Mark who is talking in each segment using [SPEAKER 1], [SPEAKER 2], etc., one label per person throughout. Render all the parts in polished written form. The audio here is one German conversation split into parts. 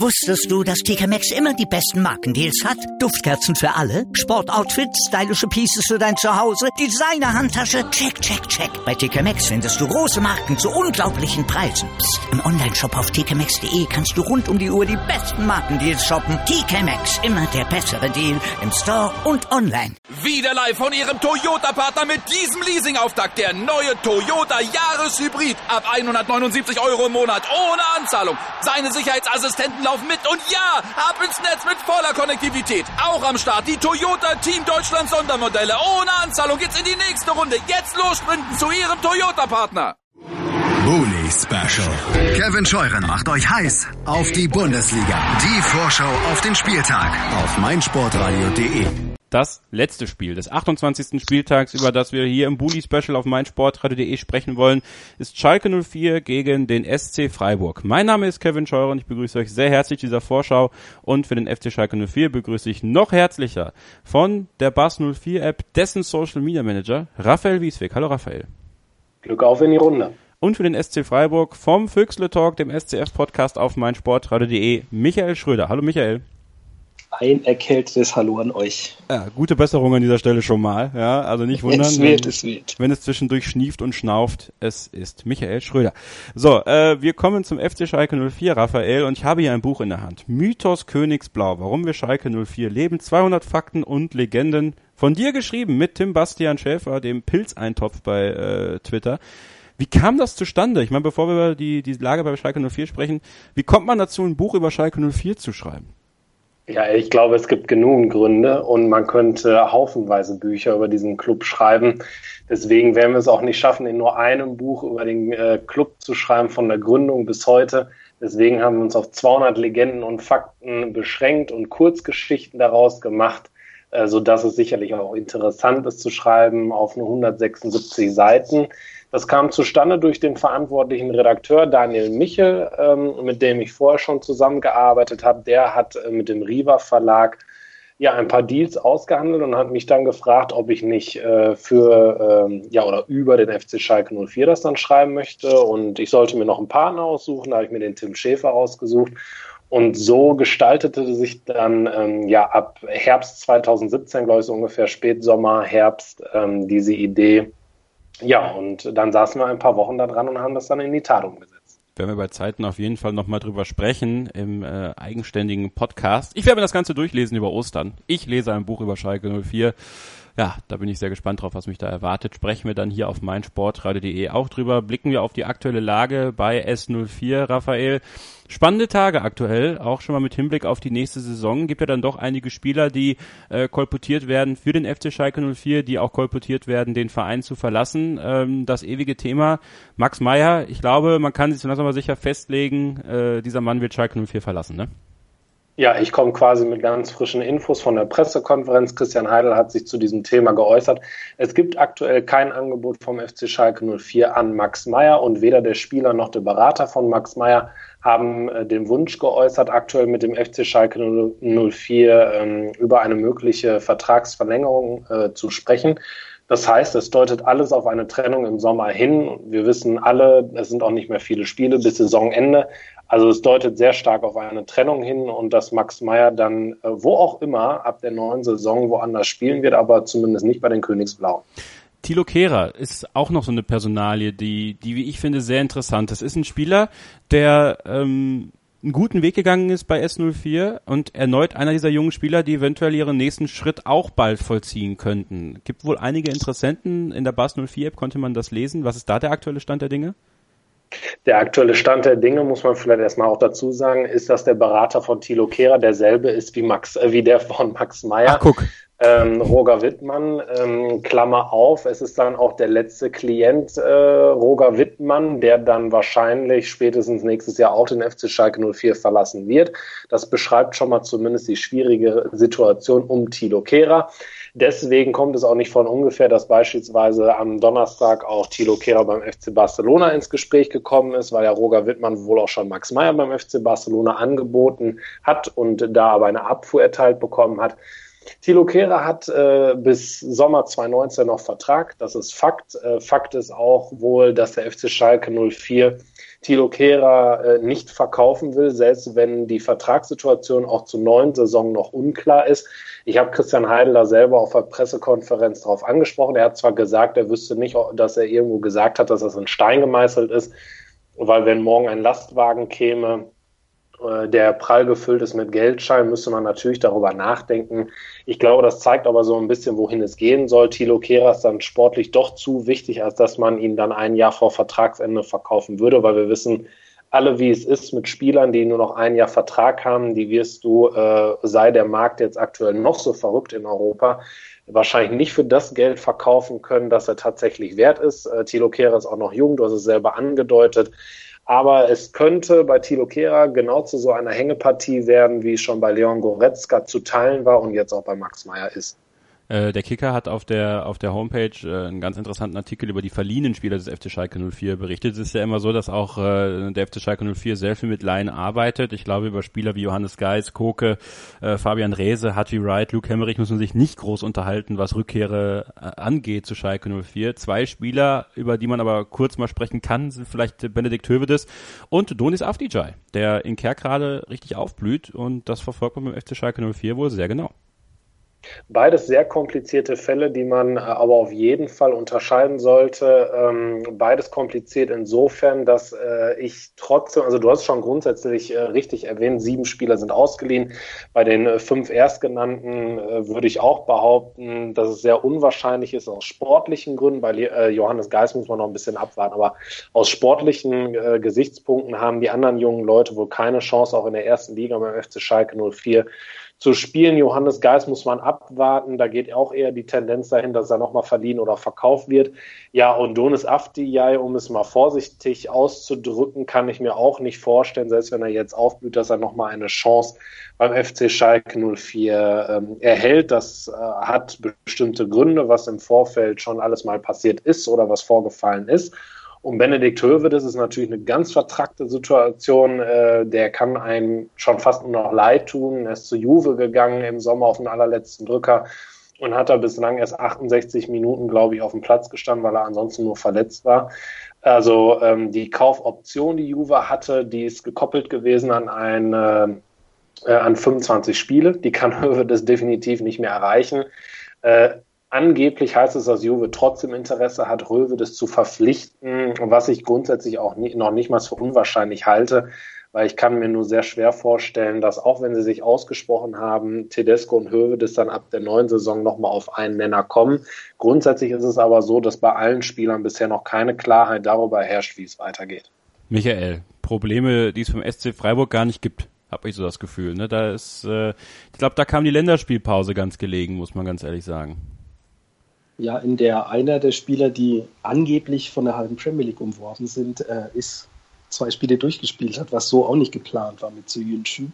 [SPEAKER 1] Wusstest du, dass TK Maxx immer die besten Markendeals hat? Duftkerzen für alle, Sportoutfits, stylische Pieces für dein Zuhause, Designer-Handtasche, check, check, check. Bei TK Maxx findest du große Marken zu unglaublichen Preisen. Psst. Im Onlineshop auf tkmaxx.de kannst du rund um die Uhr die besten Markendeals shoppen. TK Maxx, immer der bessere Deal im Store und online.
[SPEAKER 2] Wieder live von Ihrem Toyota-Partner mit diesem Leasing-Auftakt. Der neue Toyota Jahreshybrid. Ab 179 € im Monat. Ohne Anzahlung. Seine Sicherheitsassistenten laufen mit. Und ja, ab ins Netz mit voller Konnektivität. Auch am Start die Toyota Team Deutschland Sondermodelle. Ohne Anzahlung geht's in die nächste Runde. Jetzt los sprinten zu Ihrem Toyota-Partner.
[SPEAKER 3] Bully Special. Kevin Scheuren macht euch heiß auf die Bundesliga. Die Vorschau auf den Spieltag auf meinsportradio.de.
[SPEAKER 4] Das letzte Spiel des 28. Spieltags, über das wir hier im Bully Special auf meinsportradio.de sprechen wollen, ist Schalke 04 gegen den SC Freiburg. Mein Name ist Kevin Scheuren, ich begrüße euch sehr herzlich zu dieser Vorschau und für den FC Schalke 04 begrüße ich noch herzlicher von der Buzz 04 App dessen Social Media Manager Raphael Wiesweg. Hallo Raphael.
[SPEAKER 5] Glück auf in die Runde.
[SPEAKER 4] Und für den SC Freiburg vom Füchsle Talk, dem SCF-Podcast auf meinsportradio.de, Michael Schröder. Hallo Michael.
[SPEAKER 6] Ein erkältetes Hallo an euch.
[SPEAKER 4] Ja, gute Besserung an dieser Stelle schon mal. Ja, also nicht wundern,
[SPEAKER 6] es wird.
[SPEAKER 4] Wenn es zwischendurch schnieft und schnauft. Es ist Michael Schröder. So, wir kommen zum FC Schalke 04, Raphael, und ich habe hier ein Buch in der Hand. Mythos Königsblau, warum wir Schalke 04 leben. 200 Fakten und Legenden. Von dir geschrieben mit Tim Bastian Schäfer, dem Pilzeintopf bei Twitter. Wie kam das zustande? Ich meine, bevor wir über die Lage bei Schalke 04 sprechen, wie kommt man dazu, ein Buch über Schalke 04 zu schreiben?
[SPEAKER 5] Ja, ich glaube, es gibt genug Gründe und man könnte haufenweise Bücher über diesen Club schreiben. Deswegen werden wir es auch nicht schaffen, in nur einem Buch über den Club zu schreiben, von der Gründung bis heute. Deswegen haben wir uns auf 200 Legenden und Fakten beschränkt und Kurzgeschichten daraus gemacht, sodass es sicherlich auch interessant ist zu schreiben auf nur 176 Seiten. Das kam zustande durch den verantwortlichen Redakteur Daniel Michel, mit dem ich vorher schon zusammengearbeitet habe. Der hat mit dem Riva Verlag ja ein paar Deals ausgehandelt und hat mich dann gefragt, ob ich nicht oder über den FC Schalke 04 das dann schreiben möchte. Und ich sollte mir noch einen Partner aussuchen. Da habe ich mir den Tim Schäfer ausgesucht. Und so gestaltete sich dann ab Herbst 2017, glaube ich so ungefähr Spätsommer, Herbst, diese Idee. Ja, und dann saßen wir ein paar Wochen da dran und haben das dann in die Tat umgesetzt.
[SPEAKER 4] Werden wir bei Zeiten auf jeden Fall nochmal drüber sprechen im eigenständigen Podcast. Ich werde mir das Ganze durchlesen über Ostern. Ich lese ein Buch über Schalke 04. Ja, da bin ich sehr gespannt drauf, was mich da erwartet. Sprechen wir dann hier auf meinsportradio.de auch drüber. Blicken wir auf die aktuelle Lage bei S04, Raphael. Spannende Tage aktuell, auch schon mal mit Hinblick auf die nächste Saison. Gibt ja dann doch einige Spieler, die kolportiert werden für den FC Schalke 04, die auch kolportiert werden, den Verein zu verlassen. Das ewige Thema Max Meyer, ich glaube, man kann sich so langsam aber sicher festlegen, dieser Mann wird Schalke 04 verlassen, ne?
[SPEAKER 5] Ja, ich komme quasi mit ganz frischen Infos von der Pressekonferenz. Christian Heidel hat sich zu diesem Thema geäußert. Es gibt aktuell kein Angebot vom FC Schalke 04 an Max Meyer und weder der Spieler noch der Berater von Max Meyer haben den Wunsch geäußert, aktuell mit dem FC Schalke 04 über eine mögliche Vertragsverlängerung zu sprechen. Das heißt, es deutet alles auf eine Trennung im Sommer hin. Wir wissen alle, es sind auch nicht mehr viele Spiele bis Saisonende. Also es deutet sehr stark auf eine Trennung hin und dass Max Meyer dann wo auch immer ab der neuen Saison woanders spielen wird, aber zumindest nicht bei den Königsblauen.
[SPEAKER 4] Thilo Kehrer ist auch noch so eine Personalie, die wie ich finde, sehr interessant ist. Ist ein Spieler, der einen guten Weg gegangen ist bei S04 und erneut einer dieser jungen Spieler, die eventuell ihren nächsten Schritt auch bald vollziehen könnten. Gibt wohl einige Interessenten, in der Buzz 04 App konnte man das lesen. Was ist da der aktuelle Stand der Dinge?
[SPEAKER 5] Der aktuelle Stand der Dinge, muss man vielleicht erstmal auch dazu sagen, ist, dass der Berater von Thilo Kehrer derselbe ist wie der von Max Meyer.
[SPEAKER 4] Ach, guck.
[SPEAKER 5] Roger Wittmann, Klammer auf, es ist dann auch der letzte Klient Roger Wittmann, der dann wahrscheinlich spätestens nächstes Jahr auch den FC Schalke 04 verlassen wird. Das beschreibt schon mal zumindest die schwierige Situation um Thilo Kehrer. Deswegen kommt es auch nicht von ungefähr, dass beispielsweise am Donnerstag auch Thilo Kehrer beim FC Barcelona ins Gespräch gekommen ist, weil ja Roger Wittmann wohl auch schon Max Meyer beim FC Barcelona angeboten hat und da aber eine Abfuhr erteilt bekommen hat. Thilo Kehrer hat bis Sommer 2019 noch Vertrag, das ist Fakt. Fakt ist auch wohl, dass der FC Schalke 04 Thilo Kehrer nicht verkaufen will, selbst wenn die Vertragssituation auch zur neuen Saison noch unklar ist. Ich habe Christian Heidel da selber auf der Pressekonferenz darauf angesprochen. Er hat zwar gesagt, er wüsste nicht, dass er irgendwo gesagt hat, dass das in Stein gemeißelt ist, weil wenn morgen ein Lastwagen käme, der prall gefüllt ist mit Geldscheinen, müsste man natürlich darüber nachdenken. Ich glaube, das zeigt aber so ein bisschen, wohin es gehen soll. Thilo Kehrer ist dann sportlich doch zu wichtig, als dass man ihn dann ein Jahr vor Vertragsende verkaufen würde, weil wir wissen alle, wie es ist mit Spielern, die nur noch ein Jahr Vertrag haben. Die wirst du, sei der Markt jetzt aktuell noch so verrückt in Europa, wahrscheinlich nicht für das Geld verkaufen können, das er tatsächlich wert ist. Thilo Kehrer ist auch noch jung, du hast es selber angedeutet. Aber es könnte bei Thilo Kehrer genau zu so einer Hängepartie werden, wie es schon bei Leon Goretzka zu teilen war und jetzt auch bei Max Meyer ist.
[SPEAKER 4] Der Kicker hat auf der Homepage einen ganz interessanten Artikel über die verliehenen Spieler des FC Schalke 04 berichtet. Es ist ja immer so, dass auch der FC Schalke 04 sehr viel mit Laien arbeitet. Ich glaube, über Spieler wie Johannes Geis, Koke, Fabian Reese, Haji Wright, Luke Hemmerich muss man sich nicht groß unterhalten, was Rückkehre angeht zu Schalke 04. 2 Spieler, über die man aber kurz mal sprechen kann, sind vielleicht Benedikt Hövedes und Donis Avdijay, der in Kerkrade richtig aufblüht, und das verfolgt man beim FC Schalke 04 wohl sehr genau.
[SPEAKER 5] Beides sehr komplizierte Fälle, die man aber auf jeden Fall unterscheiden sollte. Beides kompliziert insofern, dass ich trotzdem, also du hast schon grundsätzlich richtig erwähnt, 7 Spieler sind ausgeliehen. Bei den 5 Erstgenannten würde ich auch behaupten, dass es sehr unwahrscheinlich ist aus sportlichen Gründen. Bei Johannes Geis muss man noch ein bisschen abwarten, aber aus sportlichen Gesichtspunkten haben die anderen jungen Leute wohl keine Chance, auch in der ersten Liga beim FC Schalke 04 zu spielen. Johannes Geis muss man abwarten. Da geht auch eher die Tendenz dahin, dass er nochmal verliehen oder verkauft wird. Ja, und Donis Avdijay, um es mal vorsichtig auszudrücken, kann ich mir auch nicht vorstellen, selbst wenn er jetzt aufblüht, dass er nochmal eine Chance beim FC Schalke 04 erhält. Das hat bestimmte Gründe, was im Vorfeld schon alles mal passiert ist oder was vorgefallen ist. Und Benedikt Hövedes ist natürlich eine ganz vertrackte Situation. Der kann einem schon fast nur noch leid tun. Er ist zu Juve gegangen im Sommer auf den allerletzten Drücker und hat da bislang erst 68 Minuten, glaube ich, auf dem Platz gestanden, weil er ansonsten nur verletzt war. Also die Kaufoption, die Juve hatte, die ist gekoppelt gewesen an 25 Spiele. Die kann Hövedes definitiv nicht mehr erreichen. Angeblich heißt es, dass Juve trotzdem Interesse hat, Hövedes zu verpflichten, was ich grundsätzlich auch noch nicht mal für unwahrscheinlich halte, weil ich kann mir nur sehr schwer vorstellen, dass auch wenn sie sich ausgesprochen haben, Tedesco und Hövedes dann ab der neuen Saison nochmal auf einen Nenner kommen. Grundsätzlich ist es aber so, dass bei allen Spielern bisher noch keine Klarheit darüber herrscht, wie es weitergeht.
[SPEAKER 4] Michael, Probleme, die es beim SC Freiburg gar nicht gibt, habe ich so das Gefühl. Ne? Da ist, ich glaube, da kam die Länderspielpause ganz gelegen, muss man ganz ehrlich sagen.
[SPEAKER 6] Ja, in der einer der Spieler, die angeblich von der halben Premier League umworben sind, ist 2 Spiele durchgespielt hat, was so auch nicht geplant war mit Söyüncü.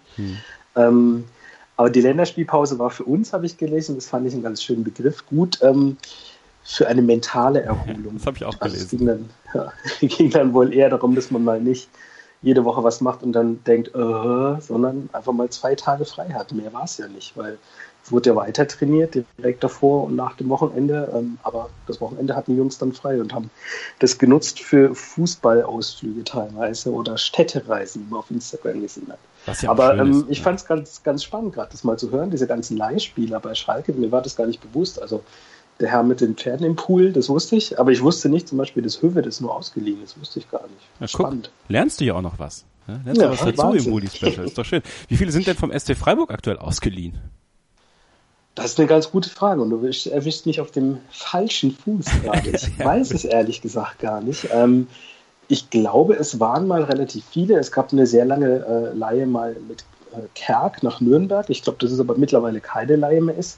[SPEAKER 6] Aber die Länderspielpause war für uns, habe ich gelesen, das fand ich einen ganz schönen Begriff, gut für eine mentale Erholung.
[SPEAKER 4] Das habe ich auch gelesen.
[SPEAKER 6] Also es ging dann wohl eher darum, dass man mal nicht jede Woche was macht und dann denkt, sondern einfach mal 2 Tage frei hat. Mehr war es ja nicht, weil es wurde ja weiter trainiert, direkt davor und nach dem Wochenende. Aber das Wochenende hatten die Jungs dann frei und haben das genutzt für Fußballausflüge teilweise oder Städtereisen, wie man auf Instagram gesehen hat.
[SPEAKER 4] Ja,
[SPEAKER 6] aber ich fand es ganz, ganz spannend, gerade das mal zu hören, diese ganzen Leihspieler bei Schalke. Mir war das gar nicht bewusst. Also der Herr mit den Pferden im Pool, das wusste ich. Aber ich wusste nicht zum Beispiel, dass Hövedes nur ausgeliehen ist. Das wusste ich gar nicht.
[SPEAKER 4] Ja, spannend. Guck, lernst du ja auch noch was. Ja, lernst du was dazu im Bully-Special. Ist doch schön. Wie viele sind denn vom SC Freiburg aktuell ausgeliehen?
[SPEAKER 6] Das ist eine ganz gute Frage und du erwischst mich auf dem falschen Fuß gerade. Ich weiß es ehrlich gesagt gar nicht. Ich glaube, es waren mal relativ viele. Es gab eine sehr lange Leihe mal mit Kerk nach Nürnberg. Ich glaube, dass es aber mittlerweile keine Leihe mehr ist.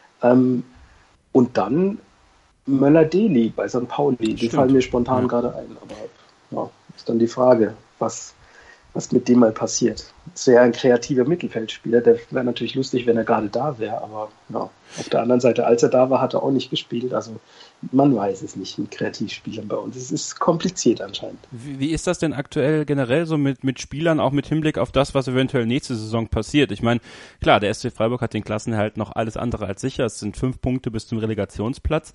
[SPEAKER 6] Und dann Möller-Deli bei St. Pauli. Die fallen mir spontan gerade ein. Aber ja, ist dann die Frage, was was mit dem mal passiert. Das wäre ein kreativer Mittelfeldspieler, der wäre natürlich lustig, wenn er gerade da wäre, aber ja, auf der anderen Seite, als er da war, hat er auch nicht gespielt, also man weiß es nicht mit Kreativspielern bei uns. Es ist kompliziert anscheinend.
[SPEAKER 4] Wie ist das denn aktuell generell so mit Spielern, auch mit Hinblick auf das, was eventuell nächste Saison passiert? Ich meine, klar, der SC Freiburg hat den Klassenerhalt noch alles andere als sicher, es sind 5 Punkte bis zum Relegationsplatz.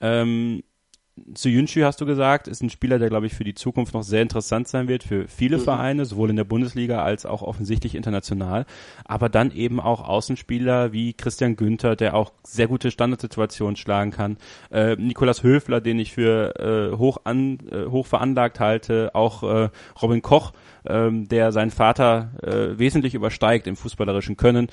[SPEAKER 4] Söyüncü, hast du gesagt, ist ein Spieler, der, glaube ich, für die Zukunft noch sehr interessant sein wird, für viele Vereine, sowohl in der Bundesliga als auch offensichtlich international, aber dann eben auch Außenspieler wie Christian Günther, der auch sehr gute Standardsituationen schlagen kann, Nikolaus Höfler, den ich für hoch veranlagt halte, auch Robin Koch, der seinen Vater wesentlich übersteigt im fußballerischen Können,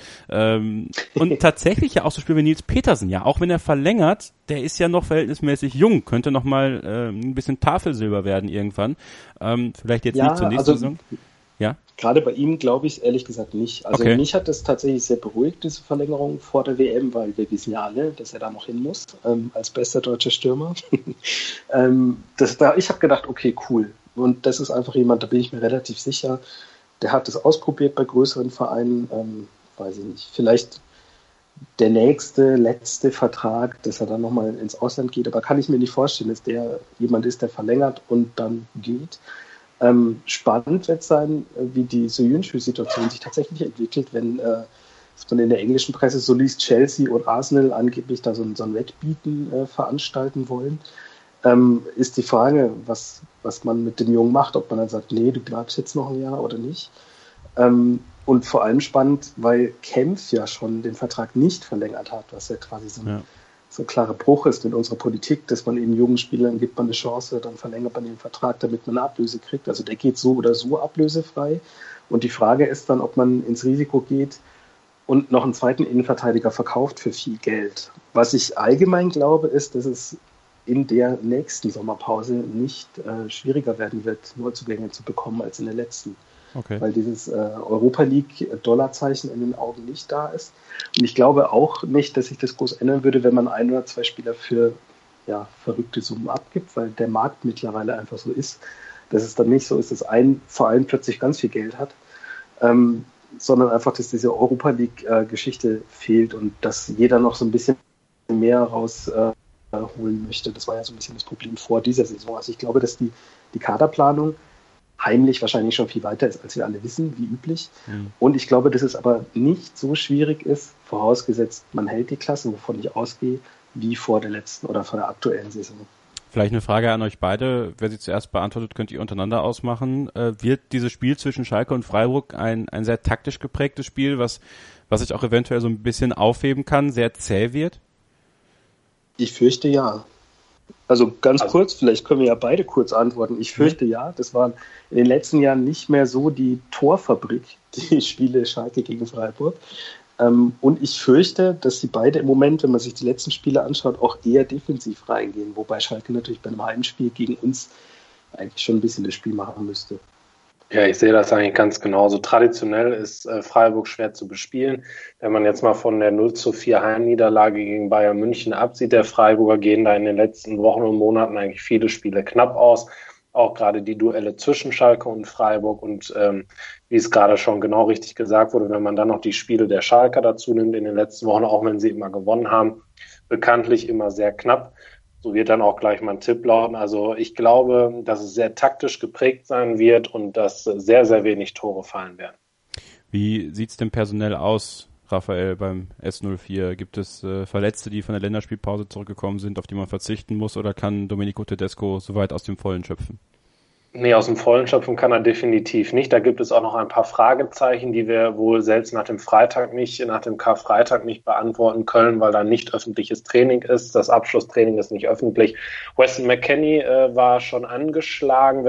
[SPEAKER 4] und tatsächlich ja auch so Spieler wie Nils Petersen, ja, auch wenn er verlängert, der ist ja noch verhältnismäßig jung, könnte noch mal ein bisschen Tafelsilber werden irgendwann. Vielleicht jetzt nicht zur nächsten Saison. Ja.
[SPEAKER 6] Gerade bei ihm glaube ich es ehrlich gesagt nicht. Also mich hat das tatsächlich sehr beruhigt, diese Verlängerung vor der WM, weil wir wissen ja alle, dass er da noch hin muss, als bester deutscher Stürmer. Ich habe gedacht, okay, cool. Und das ist einfach jemand, da bin ich mir relativ sicher, der hat das ausprobiert bei größeren Vereinen, weiß ich nicht, vielleicht der letzte Vertrag, dass er dann nochmal ins Ausland geht, aber kann ich mir nicht vorstellen, dass der jemand ist, der verlängert und dann geht. Spannend wird sein, wie die Söyüncü-Situation sich tatsächlich entwickelt, wenn man in der englischen Presse so liest, Chelsea und Arsenal angeblich da so ein Wettbieten veranstalten wollen. Ist die Frage, was man mit dem Jungen macht, ob man dann sagt, nee, du bleibst jetzt noch ein Jahr oder nicht. Und vor allem spannend, weil Kempf ja schon den Vertrag nicht verlängert hat, was ja quasi so ein klarer Bruch ist mit unserer Politik, dass man eben jungen Spielern gibt man eine Chance, dann verlängert man den Vertrag, damit man eine Ablöse kriegt. Also der geht so oder so ablösefrei. Und die Frage ist dann, ob man ins Risiko geht und noch einen zweiten Innenverteidiger verkauft für viel Geld. Was ich allgemein glaube, ist, dass es in der nächsten Sommerpause nicht schwieriger werden wird, Neuzugänge zu bekommen als in der letzten. Okay. Weil dieses Europa League-Dollarzeichen in den Augen nicht da ist. Und ich glaube auch nicht, dass sich das groß ändern würde, wenn man 1 oder 2 Spieler für verrückte Summen abgibt, weil der Markt mittlerweile einfach so ist, dass es dann nicht so ist, dass ein Verein plötzlich ganz viel Geld hat, sondern einfach, dass diese Europa League-Geschichte fehlt und dass jeder noch so ein bisschen mehr rausholen möchte. Das war ja so ein bisschen das Problem vor dieser Saison. Also ich glaube, dass die Kaderplanung heimlich wahrscheinlich schon viel weiter ist, als wir alle wissen, wie üblich. Und ich glaube, dass es aber nicht so schwierig ist, vorausgesetzt, man hält die Klasse, wovon ich ausgehe, wie vor der letzten oder vor der aktuellen Saison.
[SPEAKER 4] Vielleicht eine Frage an euch beide. Wer sie zuerst beantwortet, könnt ihr untereinander ausmachen. Wird dieses Spiel zwischen Schalke und Freiburg ein sehr taktisch geprägtes Spiel, was sich auch eventuell so ein bisschen aufheben kann, sehr zäh wird?
[SPEAKER 6] Ich fürchte ja. Also ganz kurz, vielleicht können wir ja beide kurz antworten. Ich fürchte ja, das waren in den letzten Jahren nicht mehr so die Torfabrik, die Spiele Schalke gegen Freiburg. Und ich fürchte, dass sie beide im Moment, wenn man sich die letzten Spiele anschaut, auch eher defensiv reingehen. Wobei Schalke natürlich bei einem Heimspiel gegen uns eigentlich schon ein bisschen das Spiel machen müsste.
[SPEAKER 5] Ja, ich sehe das eigentlich ganz genauso. Traditionell ist Freiburg schwer zu bespielen. Wenn man jetzt mal von der 0:4 Heimniederlage gegen Bayern München absieht, der Freiburger gehen da in den letzten Wochen und Monaten eigentlich viele Spiele knapp aus. Auch gerade die Duelle zwischen Schalke und Freiburg und wie es gerade schon genau richtig gesagt wurde, wenn man dann noch die Spiele der Schalker dazu nimmt in den letzten Wochen, auch wenn sie immer gewonnen haben, bekanntlich immer sehr knapp. So wird dann auch gleich mein Tipp lauten. Also ich glaube, dass es sehr taktisch geprägt sein wird und dass sehr, sehr wenig Tore fallen werden.
[SPEAKER 4] Wie sieht's denn personell aus, Raphael, beim S04? Gibt es Verletzte, die von der Länderspielpause zurückgekommen sind, auf die man verzichten muss, oder kann Domenico Tedesco soweit aus dem Vollen schöpfen?
[SPEAKER 5] Nee, aus dem Vollen schöpfen kann er definitiv nicht. Da gibt es auch noch ein paar Fragezeichen, die wir wohl selbst nach dem Karfreitag nicht beantworten können, weil da nicht öffentliches Training ist. Das Abschlusstraining ist nicht öffentlich. Weston McKennie war schon angeschlagen,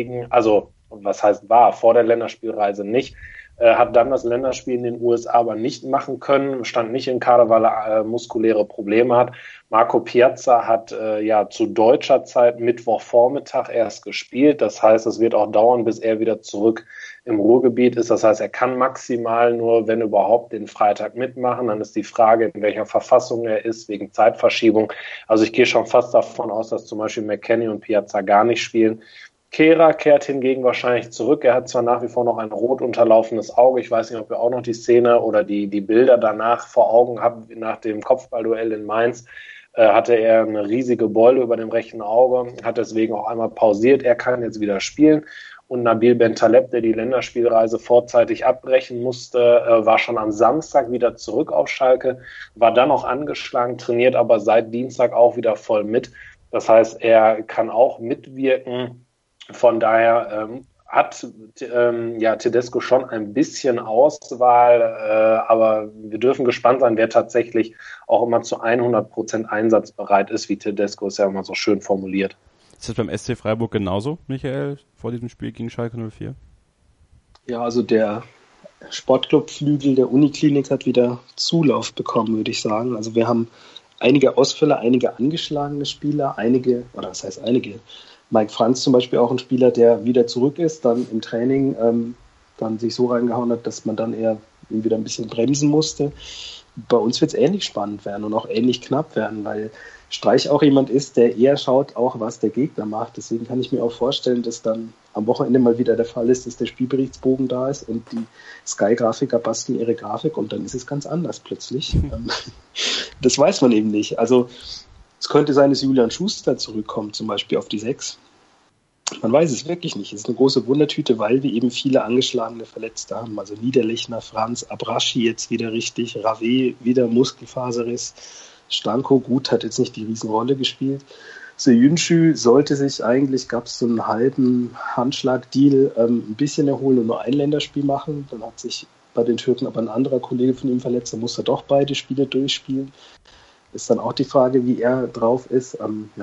[SPEAKER 5] vor der Länderspielreise nicht. Hat dann das Länderspiel in den USA aber nicht machen können, stand nicht im Kader, weil er muskuläre Probleme hat. Marco Piazza hat zu deutscher Zeit Mittwochvormittag erst gespielt. Das heißt, es wird auch dauern, bis er wieder zurück im Ruhrgebiet ist. Das heißt, er kann maximal nur, wenn überhaupt, den Freitag mitmachen. Dann ist die Frage, in welcher Verfassung er ist, wegen Zeitverschiebung. Also ich gehe schon fast davon aus, dass zum Beispiel McKennie und Piazza gar nicht spielen. Kehrer kehrt hingegen wahrscheinlich zurück. Er hat zwar nach wie vor noch ein rot unterlaufenes Auge. Ich weiß nicht, ob ihr auch noch die Szene oder die Bilder danach vor Augen habt. Nach dem Kopfballduell in Mainz hatte er eine riesige Beule über dem rechten Auge, hat deswegen auch einmal pausiert. Er kann jetzt wieder spielen. Und Nabil Bentaleb, der die Länderspielreise vorzeitig abbrechen musste, war schon am Samstag wieder zurück auf Schalke, war dann noch angeschlagen, trainiert aber seit Dienstag auch wieder voll mit. Das heißt, er kann auch mitwirken. Von daher hat Tedesco schon ein bisschen Auswahl, aber wir dürfen gespannt sein, wer tatsächlich auch immer zu 100% einsatzbereit ist, wie Tedesco es ja immer so schön formuliert.
[SPEAKER 4] Ist das beim SC Freiburg genauso, Michael, vor diesem Spiel gegen Schalke 04?
[SPEAKER 6] Ja, also der Sportclub-Flügel der Uniklinik hat wieder Zulauf bekommen, würde ich sagen. Also wir haben einige Ausfälle, einige angeschlagene Spieler, Mike Franz zum Beispiel auch ein Spieler, der wieder zurück ist, dann im Training dann sich so reingehauen hat, dass man dann eher ihn wieder ein bisschen bremsen musste. Bei uns wird es ähnlich spannend werden und auch ähnlich knapp werden, weil Streich auch jemand ist, der eher schaut, auch was der Gegner macht. Deswegen kann ich mir auch vorstellen, dass dann am Wochenende mal wieder der Fall ist, dass der Spielberichtsbogen da ist und die Sky-Grafiker basteln ihre Grafik und dann ist es ganz anders plötzlich. Das weiß man eben nicht. Also es könnte sein, dass Julian Schuster zurückkommt, zum Beispiel auf die 6. Man weiß es wirklich nicht. Es ist eine große Wundertüte, weil wir eben viele angeschlagene Verletzte haben. Also Niederlechner, Franz, Abraschi jetzt wieder richtig, Rave wieder Muskelfaserriss, Stanko, gut, hat jetzt nicht die Riesenrolle gespielt. Söyüncü sollte sich eigentlich, gab es so einen halben Handschlag-Deal, ein bisschen erholen und nur ein Länderspiel machen. Dann hat sich bei den Türken aber ein anderer Kollege von ihm verletzt, dann muss er doch beide Spiele durchspielen. Ist dann auch die Frage, wie er drauf ist.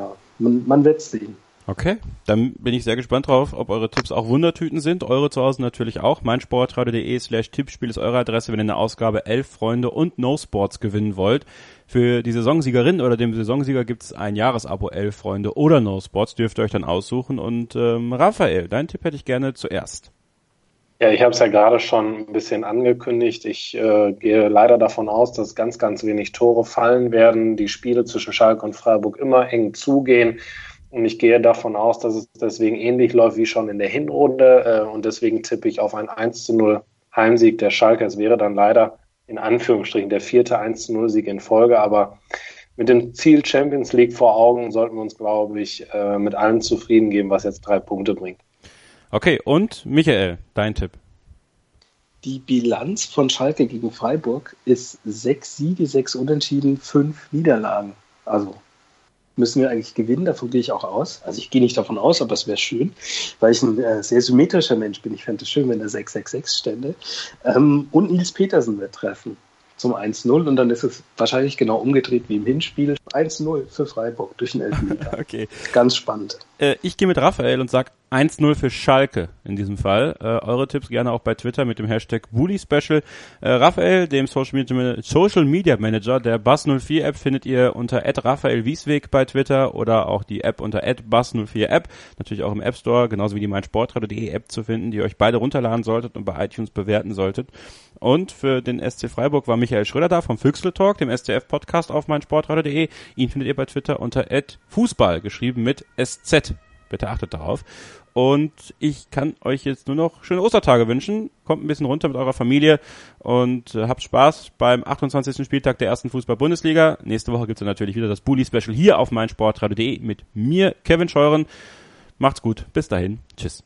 [SPEAKER 6] Man wird es sehen.
[SPEAKER 4] Okay, dann bin ich sehr gespannt drauf, ob eure Tipps auch Wundertüten sind. Eure zu Hause natürlich auch. meinsportradio.de/Tippspiel ist eure Adresse, wenn ihr eine Ausgabe 11 Freunde und No Sports gewinnen wollt. Für die Saisonsiegerin oder dem Saisonsieger gibt es ein Jahresabo 11 Freunde oder No Sports, dürft ihr euch dann aussuchen. Und Raphael, deinen Tipp hätte ich gerne zuerst.
[SPEAKER 5] Ja, ich habe es ja gerade schon ein bisschen angekündigt. Ich gehe leider davon aus, dass ganz, ganz wenig Tore fallen werden. Die Spiele zwischen Schalke und Freiburg immer eng zugehen. Und ich gehe davon aus, dass es deswegen ähnlich läuft wie schon in der Hinrunde. Und deswegen tippe ich auf einen 1:0 Heimsieg der Schalke. Es wäre dann leider in Anführungsstrichen der 4. 1:0 Sieg in Folge. Aber mit dem Ziel Champions League vor Augen sollten wir uns, glaube ich, mit allem zufrieden geben, was jetzt 3 Punkte bringt.
[SPEAKER 4] Okay, und Michael, dein Tipp?
[SPEAKER 6] Die Bilanz von Schalke gegen Freiburg ist 6 Siege, 6 Unentschieden, 5 Niederlagen. Also müssen wir eigentlich gewinnen, davon gehe ich auch aus. Also ich gehe nicht davon aus, aber es wäre schön, weil ich ein sehr symmetrischer Mensch bin. Ich fände es schön, wenn da 6-6-6 stände. Und Nils Petersen wird treffen zum 1:0 und dann ist es wahrscheinlich genau umgedreht wie im Hinspiel. 1:0 für Freiburg durch den Elfmeter.
[SPEAKER 4] Okay.
[SPEAKER 6] Ganz spannend.
[SPEAKER 4] Ich gehe mit Raphael und sage 1:0 für Schalke in diesem Fall. Eure Tipps gerne auch bei Twitter mit dem Hashtag Bully-Special. Raphael, dem Social Media Manager der Buzz04 App, findet ihr unter @RaphaelWiesweg bei Twitter oder auch die App unter @Buzz04 App. Natürlich auch im App Store, genauso wie die meinsportradio.de App zu finden, die ihr euch beide runterladen solltet und bei iTunes bewerten solltet. Und für den SC Freiburg war Michael Schröder da vom Füchsle Talk, dem SCF-Podcast auf meinsportradio.de. Ihn findet ihr bei Twitter unter @Fußball, geschrieben mit SZ. Bitte achtet darauf. Und ich kann euch jetzt nur noch schöne Ostertage wünschen. Kommt ein bisschen runter mit eurer Familie und habt Spaß beim 28. Spieltag der 1. Fußball-Bundesliga. Nächste Woche gibt es natürlich wieder das Bully-Special hier auf meinsportradio.de mit mir, Kevin Scheuren. Macht's gut. Bis dahin. Tschüss.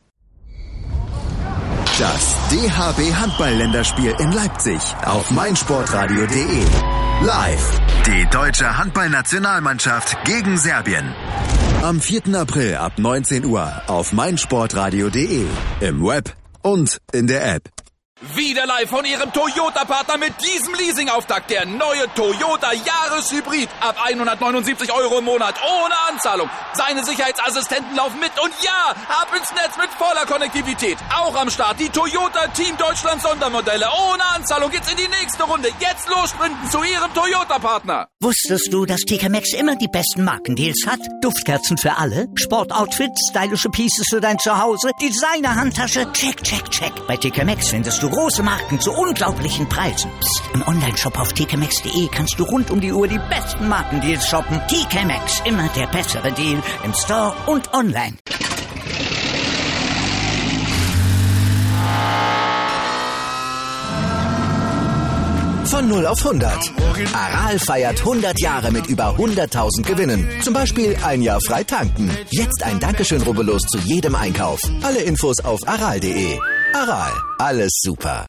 [SPEAKER 3] Das DHB-Handball-Länderspiel in Leipzig auf meinsportradio.de. Live. Die deutsche Handballnationalmannschaft gegen Serbien. Am 4. April ab 19 Uhr auf meinsportradio.de. Im Web und in der App.
[SPEAKER 2] Wieder live von Ihrem Toyota-Partner mit diesem Leasing-Auftakt. Der neue Toyota Jahreshybrid. Ab 179 € im Monat. Ohne Anzahlung. Seine Sicherheitsassistenten laufen mit. Und ja, ab ins Netz mit voller Konnektivität. Auch am Start die Toyota Team Deutschland Sondermodelle. Ohne Anzahlung geht's in die nächste Runde. Jetzt los sprinten zu Ihrem Toyota-Partner.
[SPEAKER 1] Wusstest du, dass TK Maxx immer die besten Markendeals hat? Duftkerzen für alle, Sportoutfits, stylische Pieces für dein Zuhause, Designer-Handtasche, check, check, check. Bei TK Maxx findest du große Marken zu unglaublichen Preisen. Psst. Im Onlineshop auf tkmaxx.de kannst du rund um die Uhr die besten Markendeals shoppen. TK Maxx, immer der bessere Deal im Store und online.
[SPEAKER 3] Von 0 auf 100. Aral feiert 100 Jahre mit über 100.000 Gewinnen. Zum Beispiel ein Jahr frei tanken. Jetzt ein Dankeschön, rubbellos zu jedem Einkauf. Alle Infos auf aral.de. Aral, alles super.